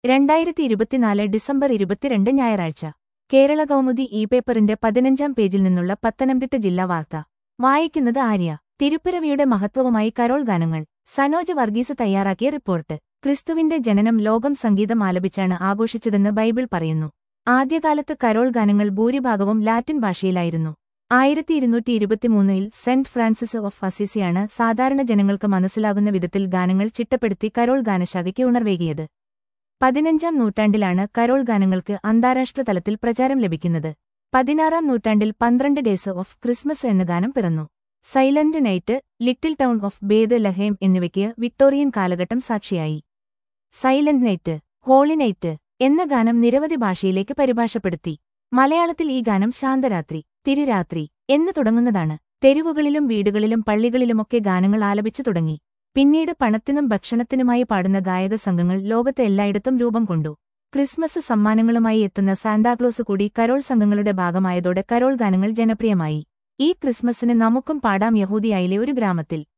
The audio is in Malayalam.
2024 ഡിസംബർ 22 ഞായറാഴ്ച കേരള കൗമുദി പേപ്പറിന്റെ 15-ാം പേജിൽ നിന്നുള്ള പത്തനംതിട്ട ജില്ലാ വാർത്ത വായിക്കുന്നത് ആര്യ. തിരുപ്പിറവിയുടെ മഹത്വവുമായി കരോൾ ഗാനങ്ങൾ. സനോജ് വർഗീസ് തയ്യാറാക്കിയ റിപ്പോർട്ട്. ക്രിസ്തുവിന്റെ ജനനം ലോകം സംഗീതം ആലപിച്ചാണ് ആഘോഷിച്ചതെന്ന് ബൈബിൾ പറയുന്നു. ആദ്യകാലത്ത് കരോൾ ഗാനങ്ങൾ ഭൂരിഭാഗവും ലാറ്റിൻ ഭാഷയിലായിരുന്നു. 1223-ൽ സെന്റ് ഫ്രാൻസിസ് ഓഫ് അസീസിയാണ് സാധാരണ ജനങ്ങൾക്ക് മനസ്സിലാകുന്ന വിധത്തിൽ ഗാനങ്ങൾ ചിട്ടപ്പെടുത്തി കരോൾ ഗാനശാഖയ്ക്ക് ഉണർവേകിയത്. 15-ാം നൂറ്റാണ്ടിലാണ് കരോൾ ഗാനങ്ങൾക്ക് അന്താരാഷ്ട്ര തലത്തിൽ പ്രചാരം ലഭിക്കുന്നത്. 16-ാം നൂറ്റാണ്ടിൽ 12 ഡേയ്സ് ഓഫ് ക്രിസ്മസ് എന്ന ഗാനം പിറന്നു. Silent night, little town of Bethlehem എന്നിവയ്ക്ക് വിക്ടോറിയൻ കാലഘട്ടം സാക്ഷിയായി. സൈലന്റ് നൈറ്റ്, ഹോളി നൈറ്റ് എന്ന ഗാനം നിരവധി ഭാഷയിലേക്ക് പരിഭാഷപ്പെടുത്തി. മലയാളത്തിൽ ഈ ഗാനം ശാന്തരാത്രി, തിരുരാത്രി എന്ന് തുടങ്ങുന്നതാണ്. തെരുവുകളിലും വീടുകളിലും പള്ളികളിലുമൊക്കെ ഗാനങ്ങൾ ആലപിച്ചു തുടങ്ങി. പിന്നീട് പണത്തിനും ഭക്ഷണത്തിനുമായി പാടുന്ന ഗായക സംഘങ്ങൾ ലോകത്തെ എല്ലായിടത്തും രൂപം കൊണ്ടു. ക്രിസ്മസ് സമ്മാനങ്ങളുമായി എത്തുന്ന സാന്താക്ലോസ് കൂടി കരോൾ സംഘങ്ങളുടെ ഭാഗമായതോടെ കരോൾ ഗാനങ്ങൾ ജനപ്രിയമായി. ഈ ക്രിസ്മസിന് നമുക്കും പാടാം യഹൂദിയായിലെ ഒരു ഗ്രാമത്തിൽ.